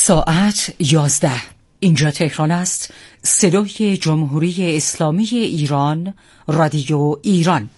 ساعت 11. اینجا تهران است. صدای جمهوری اسلامی ایران، رادیو ایران.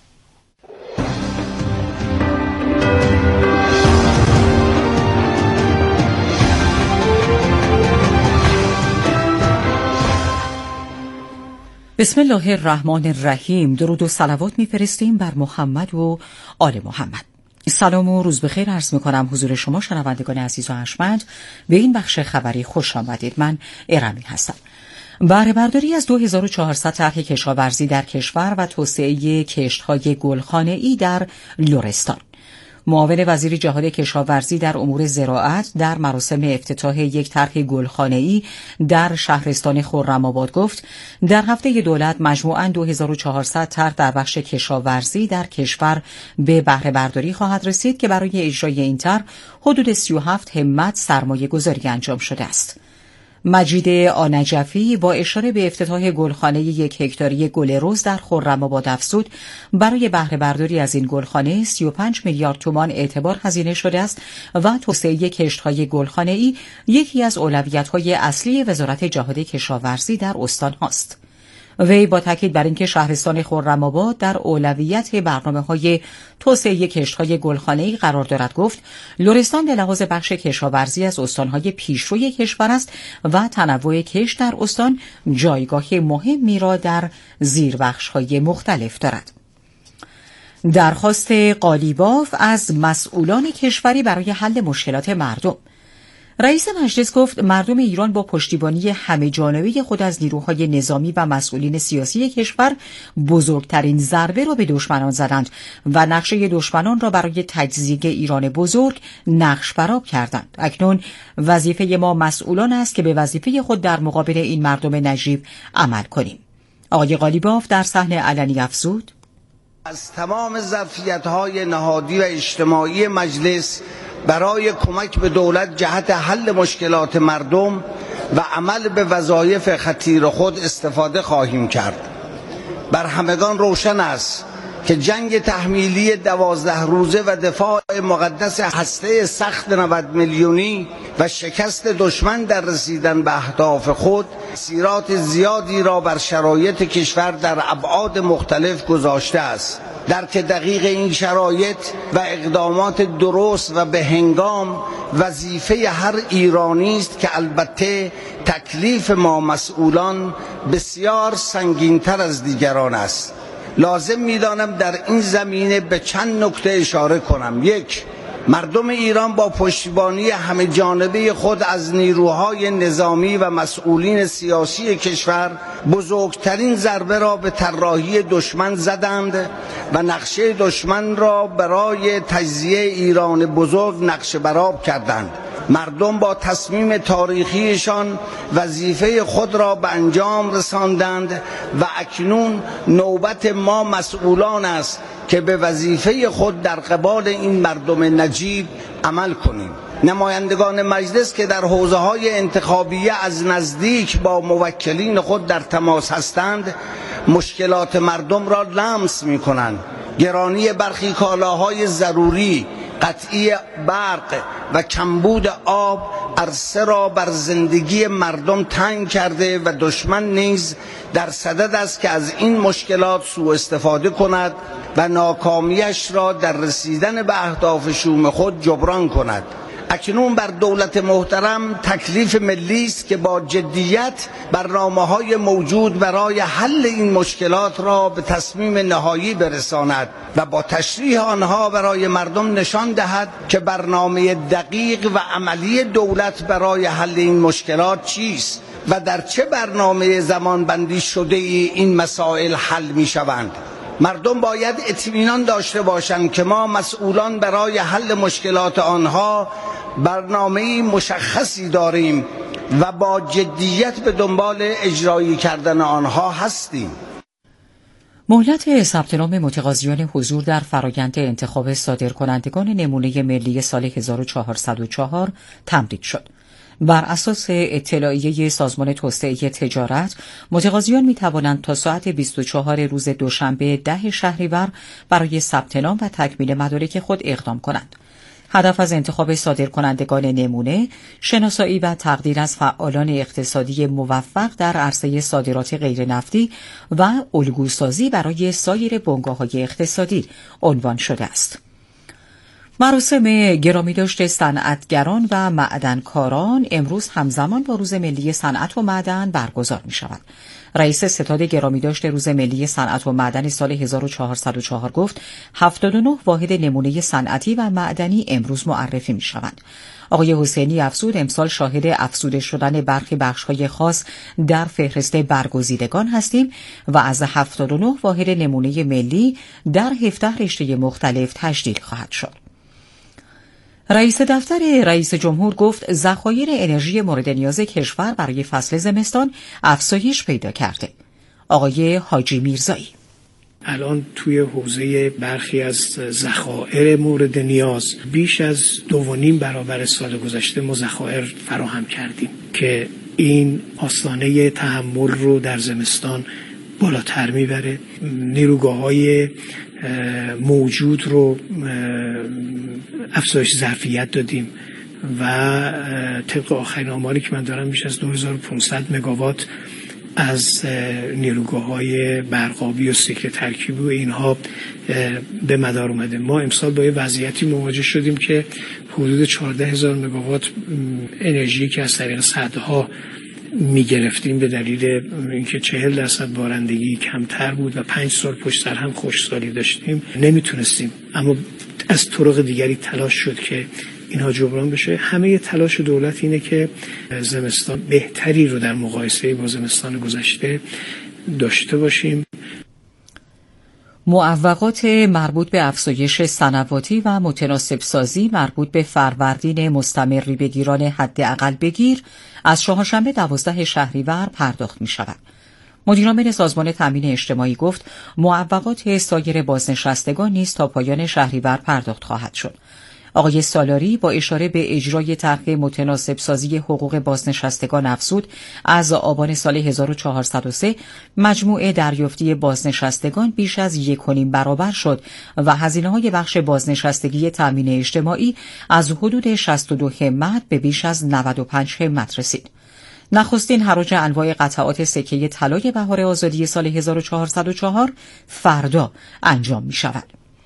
بسم الله الرحمن الرحیم. درود و صلوات میفرستیم بر محمد و آل محمد. سلام و روز بخیر عرض میکنم حضور شما شنوندگان عزیز و ارجمند. به این بخش خبری خوش آمدید. من ارمی هستم. بهره برداری از 2400 طرح کشاورزی در کشور و توسعه کشت‌های گلخانه‌ای در لرستان. معاون وزیر جهاد کشاورزی در امور زراعت در مراسم افتتاح یک طرح گلخانه‌ای در شهرستان خرم‌آباد گفت در هفته دولت مجموعاً 2400 طرح در بخش کشاورزی در کشور به بهره برداری خواهد رسید که برای اجرای این طرح حدود 37 همت سرمایه گذاری انجام شده است. مجید آنجفی با اشاره به افتتاح گلخانه 1 هکتاری گل رز در خرم‌آباد افزود برای بهره برداری از این گلخانه 35 میلیارد تومان اعتبار هزینه شده است و توسعه کشت‌های گلخانه‌ای یکی از اولویت‌های اصلی وزارت جهاد کشاورزی در استان هاست. وی با تاکید بر اینکه شهرستان خرم‌آباد در اولویت برنامه‌های توسعه کشت‌های گلخانه‌ای قرار دارد گفت لرستان به لحاظ بخش کشاورزی از استان‌های پیشروی کشور است و تنوع کشت در استان جایگاه مهمی را در زیربخش‌های مختلف دارد. درخواست قالیباف از مسئولان کشوری برای حل مشکلات مردم. رئیس مجلس گفت مردم ایران با پشتیبانی همه‌جانبه خود از نیروهای نظامی و مسئولین سیاسی کشور بزرگترین ضربه را به دشمنان زدند و نقشه دشمنان را برای تجزیه ایران بزرگ نقش برآب کردند. اکنون وظیفه ما مسئولان است که به وظیفه خود در مقابل این مردم نجیب عمل کنیم. آقای قالیباف در صحنه علنی افزود: از تمام ظرفیت‌های نهادی و اجتماعی مجلس برای کمک به دولت جهت حل مشکلات مردم و عمل به وظایف خطیر خود استفاده خواهیم کرد. بر همگان روشن است که جنگ تحمیلی 12 روزه و دفاع مقدس هسته سخت 90 میلیونی و شکست دشمن در رسیدن به اهداف خود تأثیرات زیادی را بر شرایط کشور در ابعاد مختلف گذاشته است. درک دقیق این شرایط و اقدامات درست و به هنگام وظیفه هر ایرانی است که البته تکلیف ما مسئولان بسیار سنگین‌تر از دیگران است. لازم می‌دانم در این زمینه به چند نکته اشاره کنم. 1. مردم ایران با پشتیبانی همه جانبه خود از نیروهای نظامی و مسئولین سیاسی کشور بزرگترین ضربه را به طراحی دشمن زدند و نقشه دشمن را برای تجزیه ایران بزرگ نقشه برآب کردند. مردم با تصمیم تاریخیشان وظیفه خود را به انجام رساندند و اکنون نوبت ما مسئولان است که به وظیفه خود در قبال این مردم نجیب عمل کنیم. نمایندگان مجلس که در حوزه‌های انتخابیه از نزدیک با موکلین خود در تماس هستند مشکلات مردم را لمس می‌کنند. گرانی برخی کالاهای ضروری، قطعی برق و کمبود آب عرصه را بر زندگی مردم تنگ کرده و دشمن نیز در صدد است که از این مشکلات سوء استفاده کند و ناکامیش را در رسیدن به اهداف شوم خود جبران کند. اکنون بر دولت محترم تکلیف ملی است که با جدیت برنامه‌های موجود برای حل این مشکلات را به تصمیم نهایی برساند و با تشریح آنها برای مردم نشان دهد که برنامه دقیق و عملی دولت برای حل این مشکلات چیست و در چه برنامه زمانبندی شده این مسائل حل می شوند. مردم باید اطمینان داشته باشند که ما مسئولان برای حل مشکلات آنها برنامه‌ای مشخصی داریم و با جدیت به دنبال اجرایی کردن آنها هستیم. مهلت ثبت نام متقاضیان حضور در فرآیند انتخاب صادرکنندگان نمونه ملی سال 1404 تمدید شد. بر اساس اطلاعیه سازمان توسعه تجارت، متقاضیان می توانند تا ساعت 24 روز دوشنبه 10 شهریور برای ثبت نام و تکمیل مدارک خود اقدام کنند. هدف از انتخاب صادرکنندگان نمونه، شناسایی و تقدیر از فعالان اقتصادی موفق در عرصه صادرات غیرنفتی و الگوسازی برای سایر بنگاه‌های اقتصادی عنوان شده است. مراسم گرامیداشت صنعتگران و معدنکاران امروز همزمان با روز ملی صنعت و معدن برگزار می شود. رئیس ستاد گرامیداشت روز ملی صنعت و معدن سال 1404 گفت 79 واحد نمونه صنعتی و معدنی امروز معرفی می شوند. آقای حسینی افزود امسال شاهد افزوده شدن برخی بخش‌های خاص در فهرست برگزیدگان هستیم و از 79 واحد نمونه ملی در 17 رشته مختلف تجدید خواهد شد. رئیس دفتر رئیس جمهور گفت ذخایر انرژی مورد نیاز کشور برای فصل زمستان افزایش پیدا کرده. آقای حاجی میرزایی: الان توی حوزه برخی از ذخایر مورد نیاز بیش از 2.5 برابر سال گذشته ما ذخایر فراهم کردیم که این آستانه تحمل رو در زمستان بالاتر میبره. نیروگاه‌های موجود رو افزایش ظرفیت دادیم و طبق آخرین آماری که من دارم بیش از 2500 مگاوات از نیروگاه‌های برقابی و سیکل ترکیبی و اینها به مدار اومده. ما امسال با یه وضعیتی مواجه شدیم که حدود 14000 مگاوات انرژی که از طریق سدها می گرفتیم به دلیل اینکه 40% بارندگی کمتر بود و 5 سال پشت سر هم خشکسالی داشتیم نمیتونستیم، اما از طرق دیگری تلاش شد که اینها جبران بشه. همه تلاش دولت اینه که زمستان بهتری رو در مقایسه با زمستان گذشته داشته باشیم. معوقات مربوط به افزایش صنواتی و متناسب سازی مربوط به فروردین مستمری به گیران حداقل بگیر از چهارشنبه 12 شهریور پرداخت می شود. مدیرعامل سازمان تامین اجتماعی گفت معوقات سایر بازنشستگان نیز تا پایان شهریور پرداخت خواهد شد. آقای سالاری با اشاره به اجرای طرح متناسب سازی حقوق بازنشستگان افزود از آبان سال 1403 مجموع دریافتی بازنشستگان بیش از 1.5 برابر شد و هزینه‌های بخش بازنشستگی تامین اجتماعی از حدود 62 همت به بیش از 95 همت رسید. نخستین حراج انواع قطعات سکه طلای بهار آزادی سال 1404 فردا انجام می شود.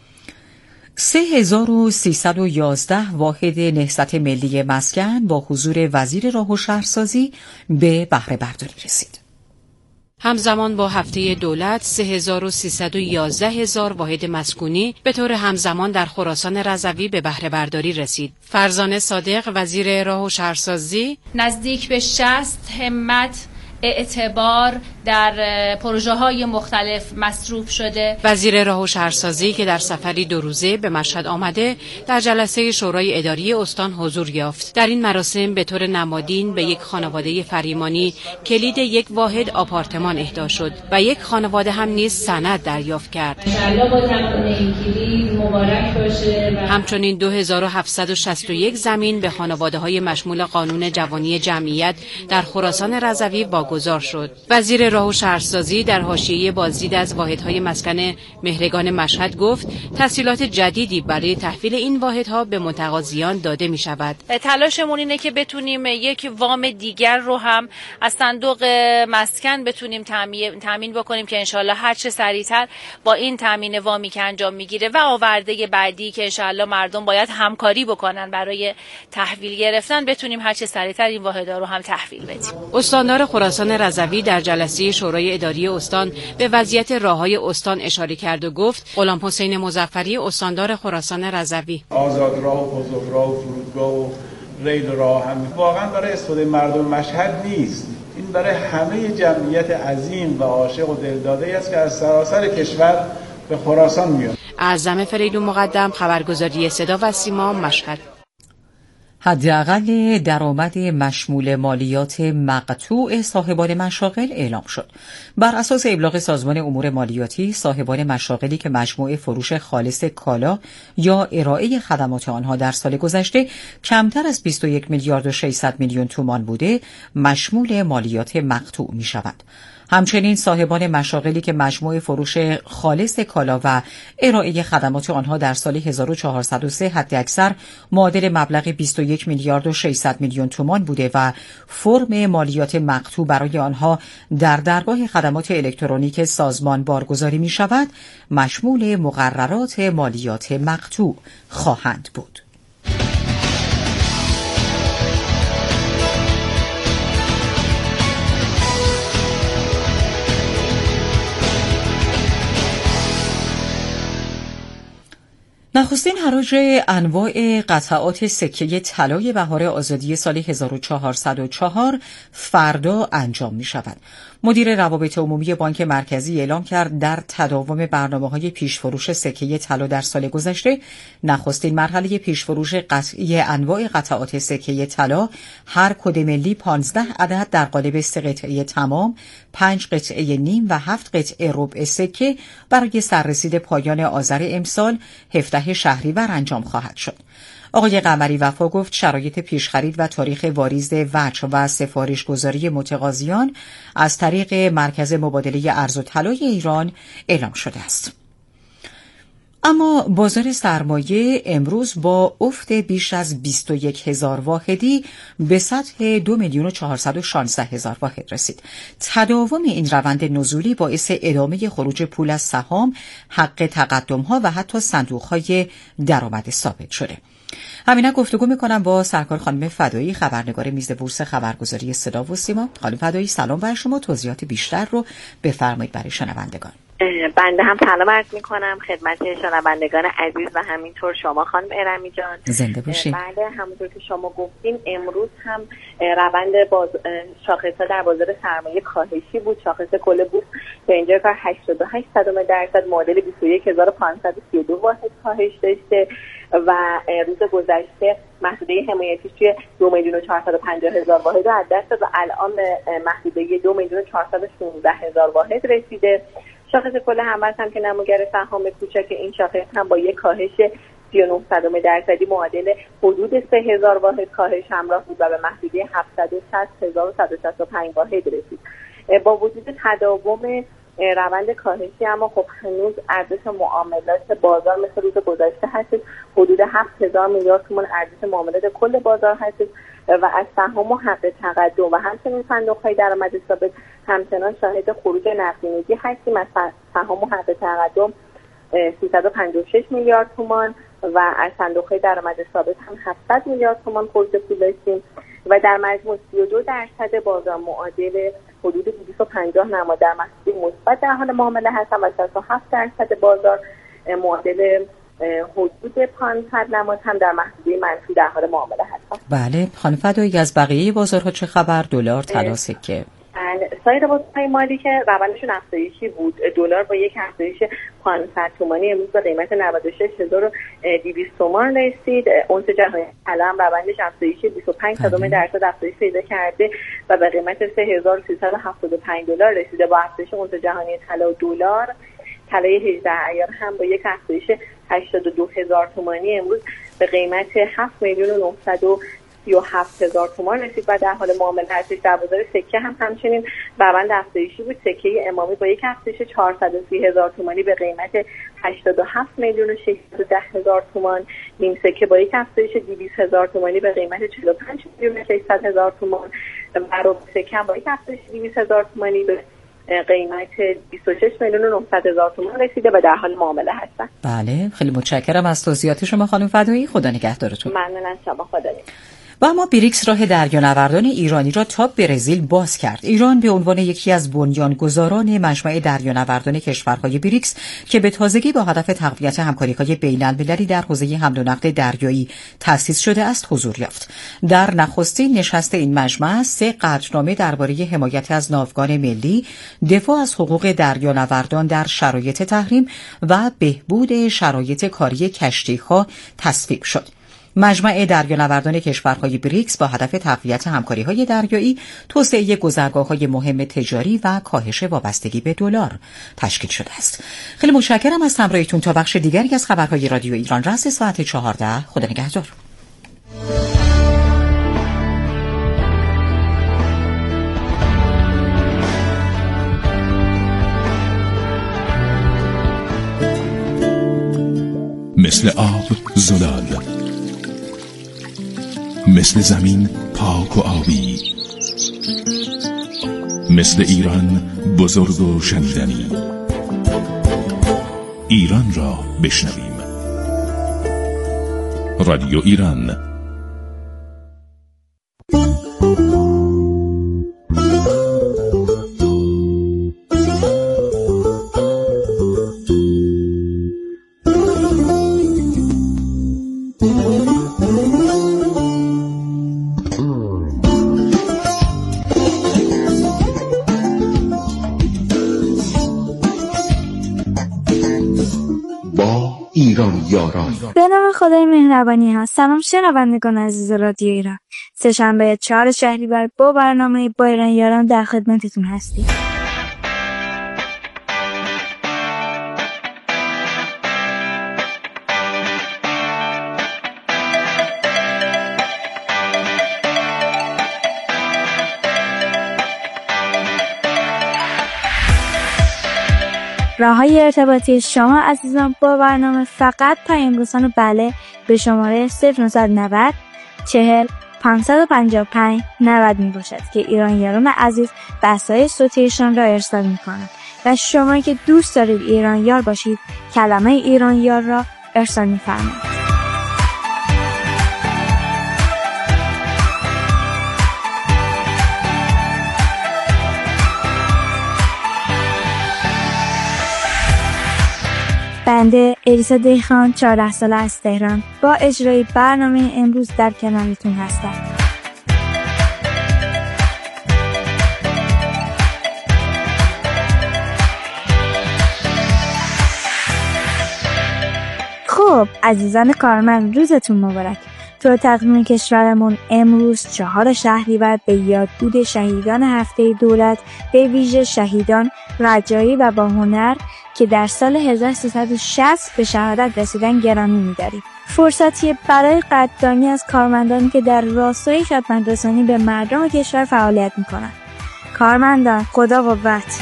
3311 واحد نهضت ملی مسکن با حضور وزیر راه و شهرسازی به بهره برداری رسید. همزمان با هفته دولت 3311 واحد مسکونی به طور همزمان در خراسان رضوی به بهره برداری رسید. فرزانه صادق وزیر راه و شهرسازی نزدیک به 60 همت اعتبار در پروژه های مختلف مصروف شده. وزیر راه و شهرسازی که در سفری 2 روزه به مشهد آمده در جلسه شورای اداری استان حضور یافت. در این مراسم به طور نمادین به یک خانواده فریمانی کلید یک واحد آپارتمان اهدا شد و یک خانواده هم نیز سند دریافت کرد. انشالله با تمام این کلید مبارک باشه. همچنین 2761 زمین به خانواده های مشمول قانون جوانی جمعیت در خراسان رضوی واگذار شد. وزیر راه و شهرسازی در حاشیه بازدید از واحدهای مسکن مهرگان مشهد گفت تسهیلات جدیدی برای تحویل این واحدها به متقاضیان داده می شود. تلاشمون اینه که بتونیم یک وام دیگر رو هم از صندوق مسکن بتونیم تامین بکنیم که انشالله هر چه سریعتر با این تامین وامی که انجام میگیره و آورده بعدی که انشالله مردم باید همکاری بکنن برای تحویل گرفتن بتونیم هر چه سریعتر این واحدها رو هم تحویل بدیم. استاندار خراسان رضوی در جلسه شورای اداری استان به وضعیت راههای استان اشاره کرد و گفت غلام حسین مظفری استاندار خراسان رضوی آزاد راه و بزرگ راه و فرودگاه و ریل راه هم واقعا برای استفاده مردم مشهد نیست، این برای همه جمعیت عظیم و عاشق و دلداده است که از سراسر کشور به خراسان میاد. اعظم فریدون مقدم، خبرگزاری صدا و سیما، مشهد. حداقل درآمد مشمول مالیات مقطوع صاحبان مشاغل اعلام شد. بر اساس ابلاغ سازمان امور مالیاتی، صاحبان مشاغلی که مجموع فروش خالص کالا یا ارائه خدمات آنها در سال گذشته کمتر از 21 میلیارد و 600 میلیون تومان بوده، مشمول مالیات مقطوع می شود. همچنین صاحبان مشاغلی که مجموع فروش خالص کالا و ارائه خدمات آنها در سال 1403 حداکثر معادل مبلغ 21 میلیارد و 600 میلیون تومان بوده و فرم مالیات مقطوع برای آنها در درگاه خدمات الکترونیک سازمان بارگذاری می شود، مشمول مقررات مالیات مقطوع خواهند بود. نخستین حراج انواع قطعات سکه طلای بهار آزادی سال 1404 فردا انجام می شود. مدیر روابط عمومی بانک مرکزی اعلام کرد در تداوم برنامه‌های پیشفروش سکه طلا در سال گذشته، نخستین مرحله پیشفروش قطعی انواع قطعات سکه طلا هر کد ملی 15 عدد در قالب 3 قطعه تمام، 5 قطعه نیم و 7 قطعه ربع سکه برای سررسید پایان آذر امسال 17 شهریور انجام خواهد شد. آقای قمری وفا گفت شرایط پیشخرید و تاریخ واریز وجه و سفارشگزاری متقاضیان از طریق مرکز مبادله ارز و طلای ایران اعلام شده است. اما بازار سرمایه امروز با افت بیش از 21,000 واحدی به سطح 2,416,000 واحد رسید. تداوم این روند نزولی باعث ادامه خروج پول از سهام، حق تقدم‌ها و حتی صندوق‌های درآمد ثابت شده. همینه گفتگو میکنم با سرکار خانم فدایی، خبرنگار میز بورس خبرگزاری صدا و سیما. خانم فدایی سلام بر شما، توضیحات بیشتر رو بفرمایید برای شنوندگان. بنده هم سلام عرض میکنم خدمت شنوندگان عزیز و همینطور شما خانم ارمی جان. زنده باشید. بله، همونطور که شما گفتین امروز هم روند شاخص‌ها در بازار سرمایه کاهشی بود. شاخص کل بورس به اینجا کار 88% معادل 21,532 واحد کاهش داشته و روز گذشته محدوده حمایتیش توی 2,450,000 واحد از دست و الان به محدوده 2,416,000 واحد رسیده. شاخص کل هموز هم که نموگر سهام کوچک این شاخص هم با یک کاهش 39% معادل حدود 3,000 واحد کاهش همراه بود و به محدوده 760,165 واحد رسید. با وجود تداوم روند کاهشی اما خب هنوز ارزش معاملات بازار مثل روز گذشته هست، حدود 7,000 میلیارد تومان ارزش معاملات کل بازار هست و از سهام و حق تقدم و همچنین صندوق‌های درآمد ثابت همچنان شاهد خروج نقدینگی هستیم. از سهام و حق تقدم 356 میلیارد تومان و از صندوق‌های درآمد ثابت هم 700 میلیارد تومان خروج پول داشتیم و در مجموع 32% بازار معادل حدود 250 نماد در محدوده مثبت در حال معامله هستن و 67% بازار معادل حدود 500 نماد هم در محدوده منفی در حال معامله هستن. بله خانم فدایی، از بقیه بازارها چه خبر؟ دلار، طلا، سکه؟ سایر بازارهای مالی که روندشون افزایشی بود، دلار با یک افزایش 500 تومانی امروز به قیمت 96,200 تومان رسید. اونس جهانی طلا هم روندش افزایشی 25% افزایش پیدا کرده و به قیمت 3,375 دلار رسیده. با افزایش اونس جهانی طلا و دلار، طلای 18 عیار هم با یک افزایش 82,000 تومانی امروز به قیمت 7,937,000 تومان رسید و در حال معامله هستش. در بازار سکه هم همچنین روند افزایشی بود. سکه امامی با یک افزایش 430,000 تومانی به قیمت 87,610,000 تومان، نیم سکه با یک افزایش 200,000 تومانی به قیمت 45,600,000 تومان و ربع سکه با یک افزایش 200,000 تومانی به قیمت 26,900,000 تومان رسیده و در حال معامله هستن. بله خیلی متشکرم از توضیحات شما خانم فدایی، خدا نگهدارتون. ممنون از شما، خدا نگهدار. و اما بریکس راه دریانوردان ایرانی را تا برزیل باز کرد. ایران به عنوان یکی از بنیانگذاران مجمع دریانوردان کشورهای بریکس که به تازگی با هدف تقویت همکاری‌های بین‌المللی در حوزه حمل و نقل دریایی تأسیس شده است حضور یافت. در نخستین نشست این مجمع 3 قطعنامه درباره حمایت از ناوگان ملی، دفاع از حقوق دریانوردان در شرایط تحریم و بهبود شرایط کاری کشتی‌ها تصویب شد. مجمع دریانوردان کشورهای بریکس با هدف تقویت همکاری‌های دریایی، توسعه گذرگاه‌های مهم تجاری و کاهش وابستگی به دلار تشکیل شده است. خیلی متشکرم از همراهیتون. تا بخش دیگری از خبرهای رادیو ایران رأس ساعت 14. خدا نگهدار. مثل آب زلال، مثل زمین پاک و آبی، مثل ایران بزرگ و شنیدنی. ایران را بشنویم. رادیو ایران. به نام خدای مهربانی ها. سلام شنوندگان عزیز رادیو ایران. سه‌شنبه 4 شهریور با برنامه با ایران یاران در خدمتتون هستیم. راه‌های ارتباطی شما عزیزان با برنامه فقط پیام رسان بله به شماره 0990 40 555 90 می باشد که ایران یاران عزیز بحث‌های صوتیشان را ارسال می‌کنند و شما که دوست دارید ایران یار باشید کلمه ایران یار را ارسال می‌فرمایید. بنده الیسا دیخان 14 ساله از تهران با اجرای برنامه امروز در کنارتون هستم. خب عزیزان کارمند، روزتون مبارک. تو تقویم کشورمون امروز 4 شهریور به یادبود شهیدان هفته دولت، به ویژه شهیدان رجایی و با هنر که در سال 1360 به شهادت رسیدن گرامی می‌داریم. فرصتی برای قدردانی از کارمندانی که در راستای خدمت‌رسانی به مردم کشور فعالیت می‌کنند. کارمندان، خدا قوت.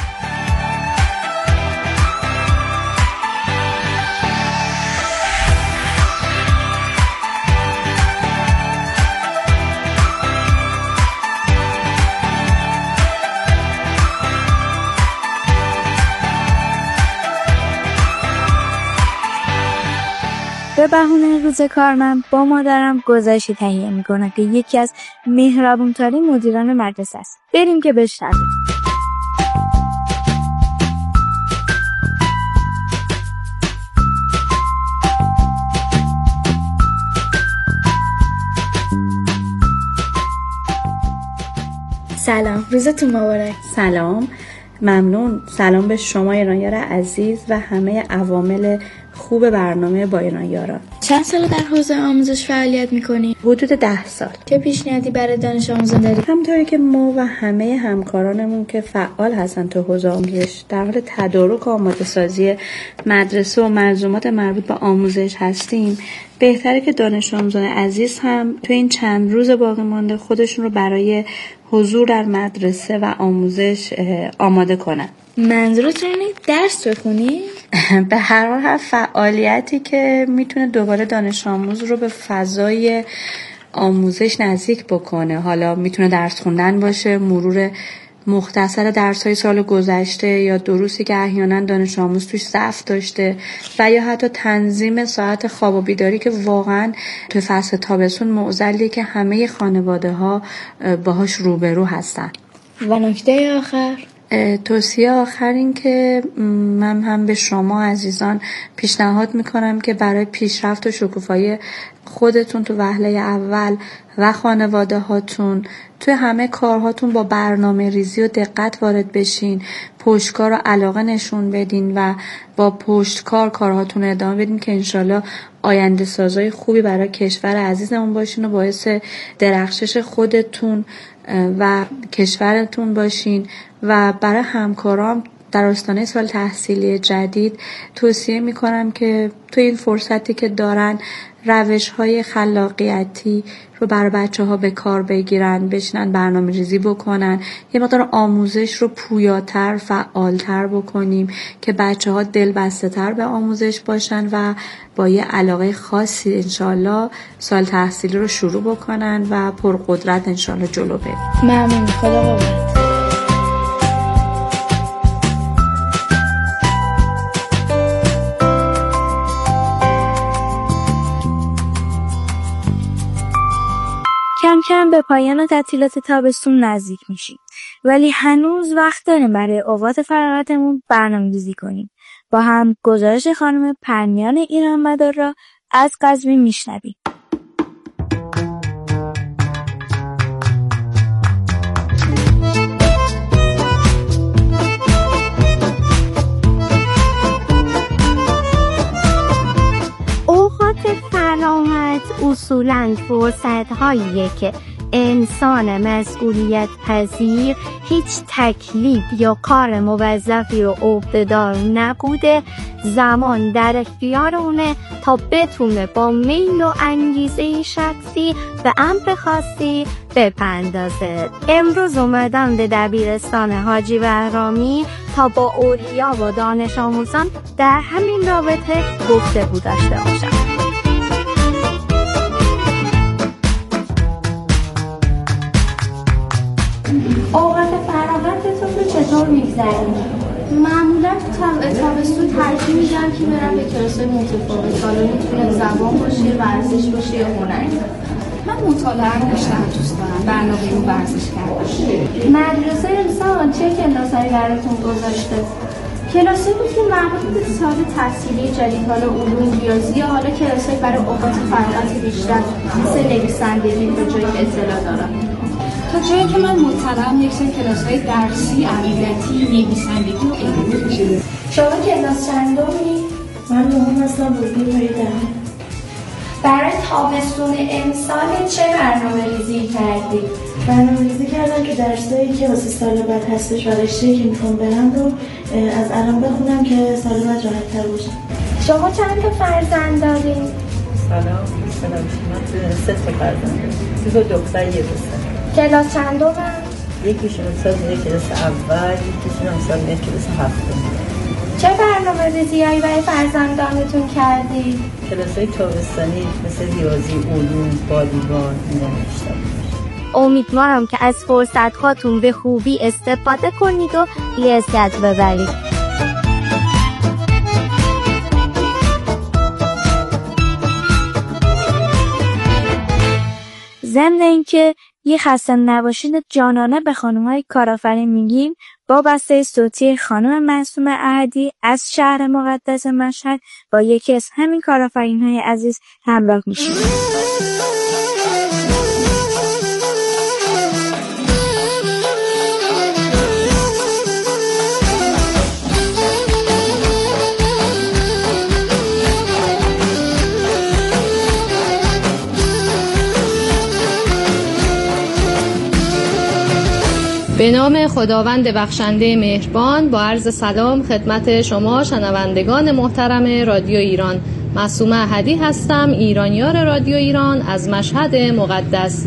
به بهونه روز کارمند با مادرم گزارشی تهیه میکنم که یکی از مهربونترین مدیران مدرسه است. بریم که بشنویم. سلام، روزتون مبارک. سلام، ممنون. سلام به شما ایرانیار عزیز و همه عوامل خوب برنامه با ایران یاران. چند سال در حوزه آموزش فعالیت میکنی؟ حدود 10 سال. چه پیشنهادی برای دانش آموزان داری؟ همونطوری که ما و همه همکارانمون که فعال هستن تو حوزه آموزش در حال تدارک و آماده سازی مدرسه و ملزومات مربوط به آموزش هستیم، بهتره که دانش آموزان عزیز هم تو این چند روز باقی مانده خودشون رو برای حضور در مدرسه و آموزش آماده کنن. منظورتون اینه درس بخونی؟ به هر حال هر فعالیتی که میتونه دوباره دانش آموز رو به فضای آموزش نزدیک بکنه. حالا میتونه درس خوندن باشه، مرور مختصر درس‌های سال گذشته یا دروسی که احیانا دانش آموز توش ضعف داشته و یا حتی تنظیم ساعت خواب و بیداری که واقعا تو فصل تابستون معضلیه که همه خانواده‌ها باهاش روبرو هستن. و نکته آخر توصیه آخر این که من هم به شما عزیزان پیشنهاد میکنم که برای پیشرفت و شکوفایی خودتون تو وهله اول و خانواده هاتون توی همه کارهاتون با برنامه ریزی و دقت وارد بشین، پشتکار و علاقه نشون بدین و با پشتکار کارهاتون ادامه بدین که انشالله آینده سازای خوبی برای کشور عزیزمون باشین و باعث درخشش خودتون و کشورتون باشین. و برای همکارام در آستانه سال تحصیلی جدید توصیه میکنم که تو این فرصتی که دارن روش‌های خلاقیتی رو برای بچه‌ها به کار بگیرن، بشینن برنامه‌ریزی بکنن، یه مقدار آموزش رو پویاتر، فعالتر بکنیم که بچه‌ها دلبسته‌تر به آموزش باشن و با یه علاقه خاصی انشالله سال تحصیلی رو شروع بکنن و پرقدرت انشالله جلو بریم. ممنون. خدا قوت. کم کم به پایان تعطیلات تابستون نزدیک میشیم، ولی هنوز وقت داریم برای اوقات فراغتمون برنامه‌ریزی کنیم. با هم گزارش خانم پرنیان ایرانمدار را از قزوین میشنویم. فراغت اصولاً فرصت‌هاییه که انسان مسئولیت پذیر هیچ تکلیف یا کار موظفی رو عهده‌دار نبوده زمان در اختیار اونه تا بتونه با میل و انگیزه شخصی به امر خاصی بپردازه. امروز اومدم به دبیرستان حاجی بهرامی تا با اولیا و دانش آموزان در همین رابطه گفتگو داشته باشم. اوقات فراغتتون رو چطور میگذرونید؟ معمولا تابستون ترجیح میدم که برم به کلاس‌های متفاوت، حالا میتونه زبان باشه، ورزش باشه یا هنری. من مطالعه رو بیشتر دوست دارم، برنامه رو ورزش کردن. مدرسه امسال چه کلاسایی براتون گذاشته؟ کلاسایی بود که مربوط به سال تحصیلی جدید، حالا علوم، ریاضی، حالا کلاسایی برای اوقات فراغت بیشتر مثل نویسندگی به جایی که اطلاع دارم. تا جایی که من مطلعم یک سری کلاس‌های درسی، عملیاتی، نویسندگی و علمی. شما کلاس چندمی؟ من نهم هستم، بزرگی پایدم. برای تابستون امسال چه برنامه‌ریزی کردی؟ برنامه‌ریزی کردم که درسایی که واسه سال بعد هستش و رشته‌ای که میخوام برم رو از الان بخونم که سال بعد راحت‌تر باشم. شما چند تا فرزند دارین؟ سلام، من 3 تا فرزند دارم. 2 دختر، 1 پسر. کلاس چندم؟ یکیشون سال کلاس اول، یکیشون سال کلاس هفتم. چه برنامه‌ریزی‌هایی برای فرزندانتون کردی؟ کلاس‌های تابستانی مثل ریاضی، علوم، والیبال اینا بیشتر. امیدوارم که از فرصت‌هاتون به خوبی استفاده کنید و لذت ببرید. ضمن اینکه یه خسته نباشید جانانه به خانم‌های کارآفرین میگیم، با بسته صوتی خانم معصومه احدی از شهر مقدس مشهد با یکی از همین کارآفرین‌های عزیز همراه میشیم. به نام خداوند بخشنده مهربان، با عرض سلام خدمت شما شنوندگان محترم رادیو ایران. معصومه احدی هستم، ایرانیار رادیو ایران از مشهد مقدس.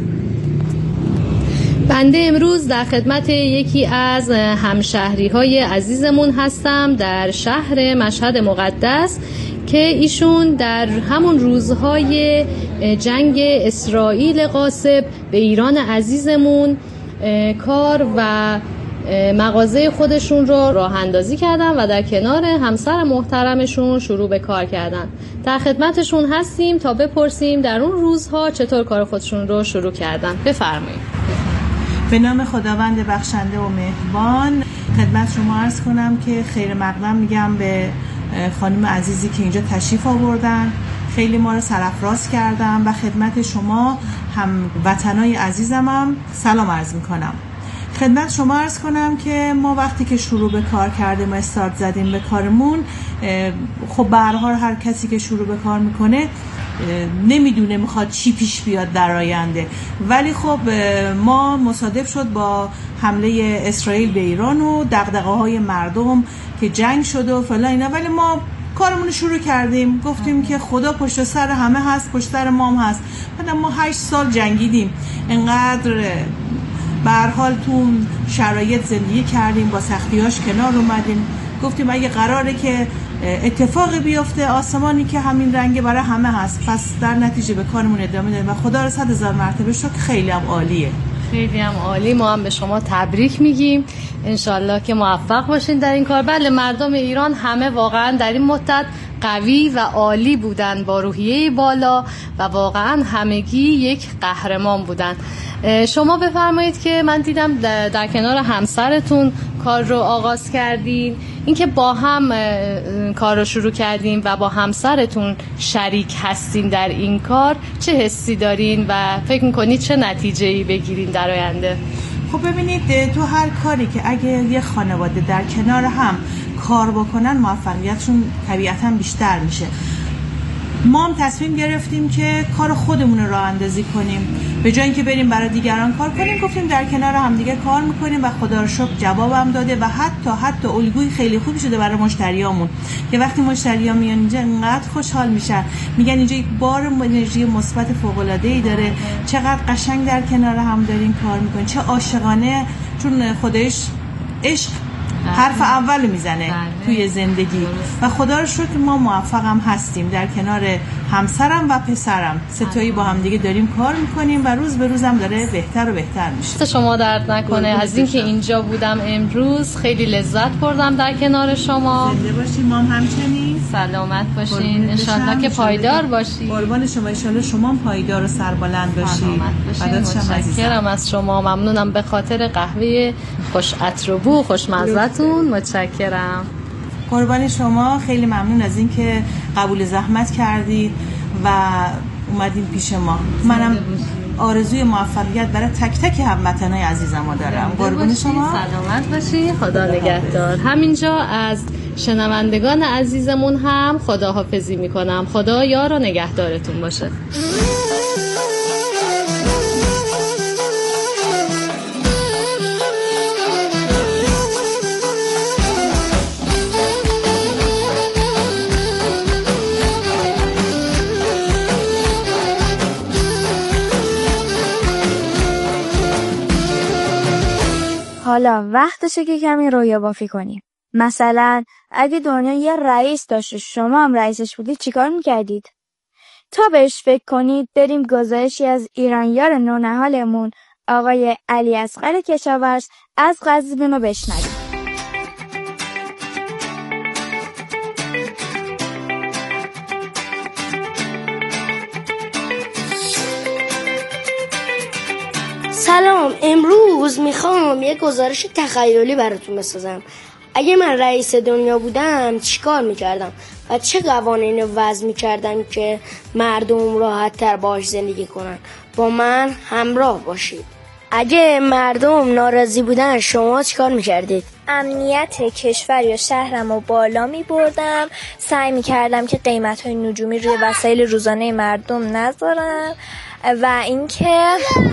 بنده امروز در خدمت یکی از همشهری‌های عزیزمون هستم در شهر مشهد مقدس که ایشون در همون روزهای جنگ اسرائیل غاصب به ایران عزیزمون کار و مغازه خودشون رو راه اندازی کردن و در کنار همسر محترمشون شروع به کار کردن. در خدمتشون هستیم تا بپرسیم در اون روزها چطور کار خودشون رو شروع کردن. بفرمایید. به نام خداوند بخشنده و مهربان خدمت شما عرض کنم که خیر مقدم میگم به خانم عزیزی که اینجا تشریف آوردن. خیلی ما رو سرافراز کردم و خدمت شما هم وطنای عزیزمم سلام عرض میکنم. خدمت شما عرض کنم که ما وقتی که شروع به کار کردیم و استارت زدیم به کارمون، خب به هر حال هر کسی که شروع به کار میکنه نمیدونه میخواد چی پیش بیاد در آینده، ولی خب ما مصادف شد با حمله اسرائیل به ایران و دغدغه‌های مردم که جنگ شد و فلان اینا، ولی ما کارمون رو شروع کردیم. گفتیم که خدا پشت سر همه هست، پشت سر ما هم هست. بعد ما 8 سال جنگیدیم، انقدر به هر حال تو شرایط زندگی کردیم، با سختیاش کنار اومدیم. گفتیم اگه قراره که اتفاقی بیفته، آسمانی که همین رنگه برای همه هست، پس در نتیجه به کارمون ادامه دادیم و خدا رو 100,000 مرتبه شکر. خیلی هم عالیه، خیلی هم عالی. ما هم به شما تبریک میگیم، انشالله که موفق باشین در این کار. بله، مردم ایران همه واقعا در این مدت قوی و عالی بودن، با روحیه بالا و واقعا همگی یک قهرمان بودن. شما بفرمایید که من دیدم در کنار همسرتون کار رو آغاز کردین، اینکه با هم کار رو شروع کردین و با همسرتون شریک هستین در این کار، چه حسی دارین و فکر میکنید چه نتیجه‌ای بگیرین در آینده؟ خب ببینید، تو هر کاری که اگه یه خانواده در کنار هم کار بکنن، موفقیتشون طبیعتاً بیشتر میشه. ما هم تصمیم گرفتیم که کار خودمون رو راه اندازی کنیم، به جای اینکه بریم برای دیگران کار کنیم. گفتیم در کنار هم دیگه کار میکنیم و خدا رو شکر جوابم داده و حتی الگوی خیلی خوبی شده برای مشتریامون که وقتی مشتری‌ها میان اینجا انقدر خوشحال میشن، میگن اینجا یک بار انرژی مثبت فوق‌العاده‌ای داره، چقدر قشنگ در کنار هم داریم کار میکنیم، چه عاشقانه، چون خودش عشق حرف اول میزنه توی زندگی و خدا رو شکر ما موفقم هستیم. در کنار همسرم و پسرم ستایی با هم دیگه داریم کار میکنیم و روز به روزم داره بهتر و بهتر میشه. شما درد نکنه. از اینکه اینجا بودم امروز خیلی لذت بردم در کنار شما. زنده باشین، ما هم همچنین. سلامت باشین، انشالله که پایدار باشین. قربان شما، انشالله شما هم پایدار و سربلند باشین. متشکرم از شما، ممنونم به خاطر قهوه خوش عطر و بو خوشمزه‌تون. متشکرم. قربان شما، خیلی ممنون از اینکه قبول زحمت کردید و اومدین پیش ما. منم آرزوی موفقیت برای تک تک هموطنای عزیزم دارم. قربان شما، سلامت باشین، خدا نگهدار. همینجا از شنوندگان عزیزمون هم خداحافظی میکنم. خدا یار و نگهدارتون باشه. حالا وقتشه که کمی رویا بافی کنیم. مثلا اگه دنیا یه رئیس داشت، شما هم رئیسش بودید، چیکار میکردید؟ تا بهش فکر کنید بریم گزارشی از ایرانیار نونهالمون آقای علی اصغر کشاورز از قزوین رو بشنویم. سلام، امروز میخوام یه گزارش تخیلی براتون بسازم. اگه من رئیس دنیا بودم چیکار میکردم و چه قوانینی وضع میکردم که مردم راحت تر باهاش زندگی کنن. با من همراه باشید. اگه مردم ناراضی بودن شما چیکار میکردید؟ امنیت کشور یا شهرم رو بالا میبردم، سعی میکردم که قیمت‌های نجومی روی وسایل روزانه مردم نذارم و اینکه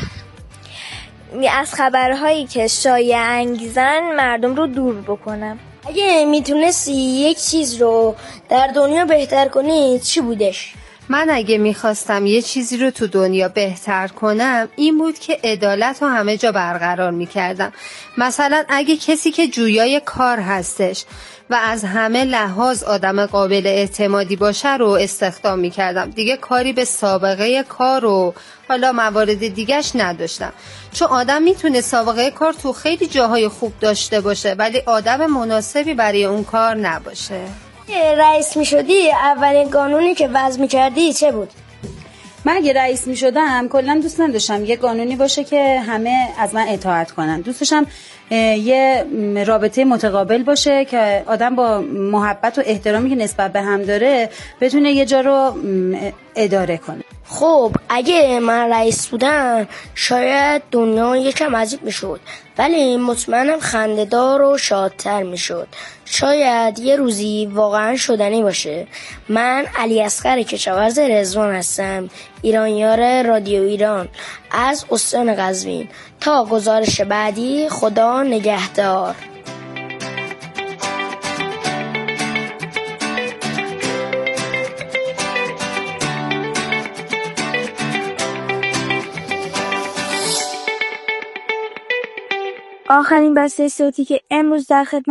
از خبرهایی که شایعه انگیزن مردم رو دور بکنم. اگه میتونستی یک چیز رو در دنیا بهتر کنی چی بودش؟ من اگه میخواستم یه چیزی رو تو دنیا بهتر کنم این بود که عدالت رو همه جا برقرار میکردم. مثلا اگه کسی که جویای کار هستش و از همه لحاظ آدم قابل اعتمادی باشه رو استخدام میکردم. دیگه کاری به سابقه کار و حالا موارد دیگهش نداشتم، چون آدم میتونه سابقه کار تو خیلی جاهای خوب داشته باشه ولی آدم مناسبی برای اون کار نباشه. رئیس میشدی اولین قانونی که وضع میکردی چه بود؟ من اگه رئیس می شدم کلا دوست نداشتم یه قانونی باشه که همه از من اطاعت کنن. دوست داشتم یه رابطه متقابل باشه که آدم با محبت و احترامی که نسبت به هم داره بتونه یه جا رو اداره کنه. خب اگه من رئیس بودم شاید دنیا یکم عجیب میشد، ولی مطمئنم خنده‌دار و شادتر میشد. شاید یه روزی واقعا شدنی باشه. من علی اصغر کشاورز رضوان هستم، ایرانیار رادیو ایران از استان قزوین. تا گزارش بعدی، خدا نگهدار. آخرین بسته صوتی که امروز در خدمت